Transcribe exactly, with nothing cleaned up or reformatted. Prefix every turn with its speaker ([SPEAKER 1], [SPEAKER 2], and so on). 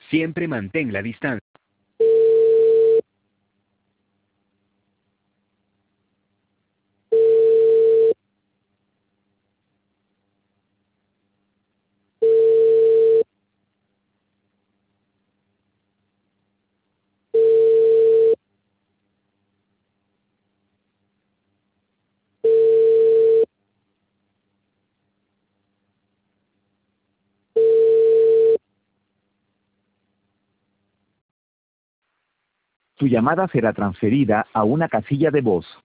[SPEAKER 1] Siempre mantén la distancia.
[SPEAKER 2] Tu llamada será transferida a una casilla de voz.